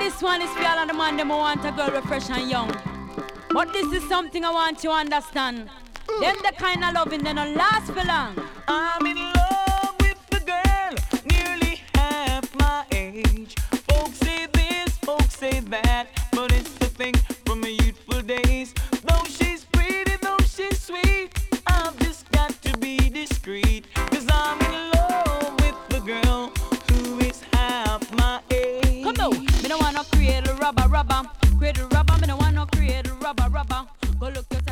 This one is for all of the man them who want a girl fresh and young. But this is something I want you to understand. Them the kind of loving they don't last for long. I'm in love with the girl, nearly half my age. Folks say this, folks say that, but it's the thing from my youthful days. Though she's pretty, though she's sweet, I've just got to be discreet. Cause I'm in love with the girl who is half my age. Come on, me don't want no create a rubber. Create a rubber, me don't want no create a rubber. Go look yourself.